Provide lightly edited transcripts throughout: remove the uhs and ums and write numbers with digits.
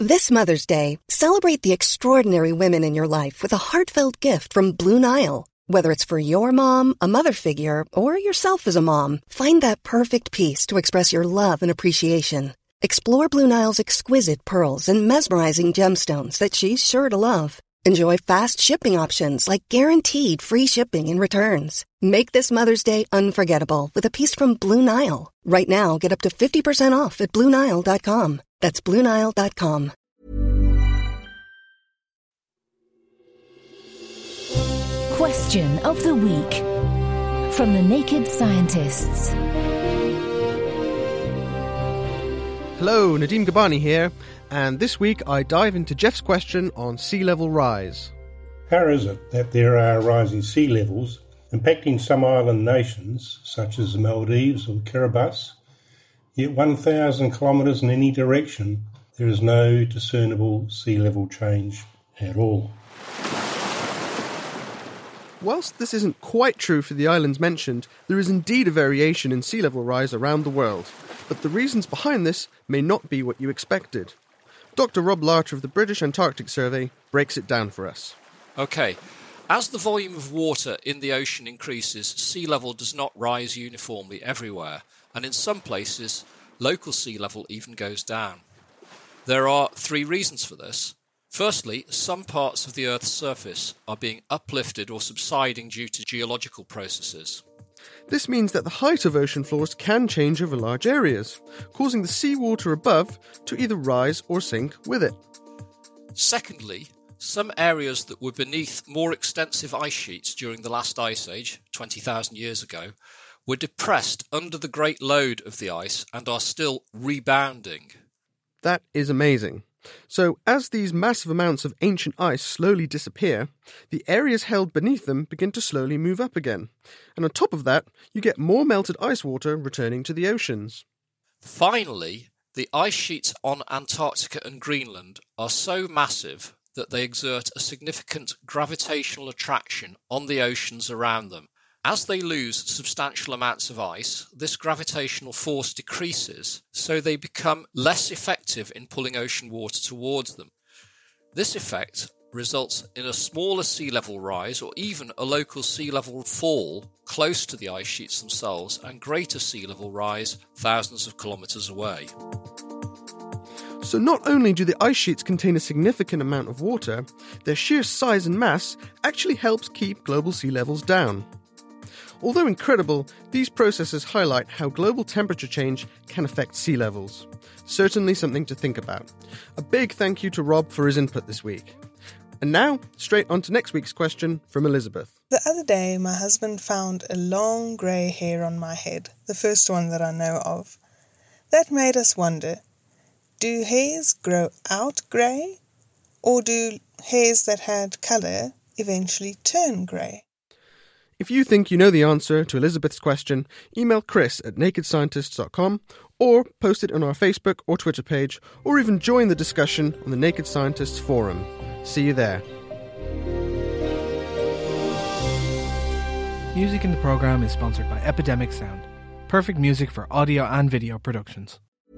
This Mother's Day, celebrate the extraordinary women in your life with a heartfelt gift from Blue Nile. Whether it's for your mom, a mother figure, or yourself as a mom, find that perfect piece to express your love and appreciation. Explore Blue Nile's exquisite pearls and mesmerizing gemstones that she's sure to love. Enjoy fast shipping options like guaranteed free shipping and returns. Make this Mother's Day unforgettable with a piece from Blue Nile. Right now, get up to 50% off at BlueNile.com. That's BlueNile.com. Question of the week from the Naked Scientists. Hello, Nadim Gabani here, and this week I dive into Jeff's question on sea level rise. How is it that there are rising sea levels impacting some island nations, such as the Maldives or Kiribati, yet 1,000 kilometres in any direction, there is no discernible sea level change at all? Whilst this isn't quite true for the islands mentioned, there is indeed a variation in sea level rise around the world, but the reasons behind this may not be what you expected. Dr. Rob Larcher of the British Antarctic Survey breaks it down for us. Okay, as the volume of water in the ocean increases, sea level does not rise uniformly everywhere, and in some places, local sea level even goes down. There are three reasons for this. Firstly, some parts of the Earth's surface are being uplifted or subsiding due to geological processes. This means that the height of ocean floors can change over large areas, causing the seawater above to either rise or sink with it. Secondly, some areas that were beneath more extensive ice sheets during the last ice age, 20,000 years ago, were depressed under the great load of the ice and are still rebounding. That is amazing. So, as these massive amounts of ancient ice slowly disappear, the areas held beneath them begin to slowly move up again. And on top of that, you get more melted ice water returning to the oceans. Finally, the ice sheets on Antarctica and Greenland are so massive that they exert a significant gravitational attraction on the oceans around them. As they lose substantial amounts of ice, this gravitational force decreases, so they become less effective in pulling ocean water towards them. This effect results in a smaller sea level rise or even a local sea level fall close to the ice sheets themselves and greater sea level rise thousands of kilometres away. So not only do the ice sheets contain a significant amount of water, their sheer size and mass actually helps keep global sea levels down. Although incredible, these processes highlight how global temperature change can affect sea levels. Certainly something to think about. A big thank you to Rob for his input this week. And now, straight on to next week's question from Elizabeth. The other day, my husband found a long grey hair on my head, the first one that I know of. That made us wonder, do hairs grow out grey? Or do hairs that had colour eventually turn grey? If you think you know the answer to Elizabeth's question, email chris@nakedscientists.com or post it on our Facebook or Twitter page, or even join the discussion on the Naked Scientists forum. See you there. Music in the programme is sponsored by Epidemic Sound. Perfect music for audio and video productions.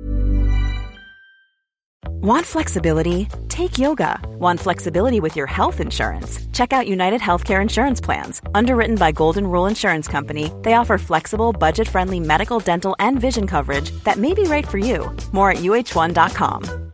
Want flexibility? Take yoga. Want flexibility with your health insurance? Check out United Healthcare Insurance Plans. Underwritten by Golden Rule Insurance Company, they offer flexible, budget-friendly medical, dental, and vision coverage that may be right for you. More at UH1.com.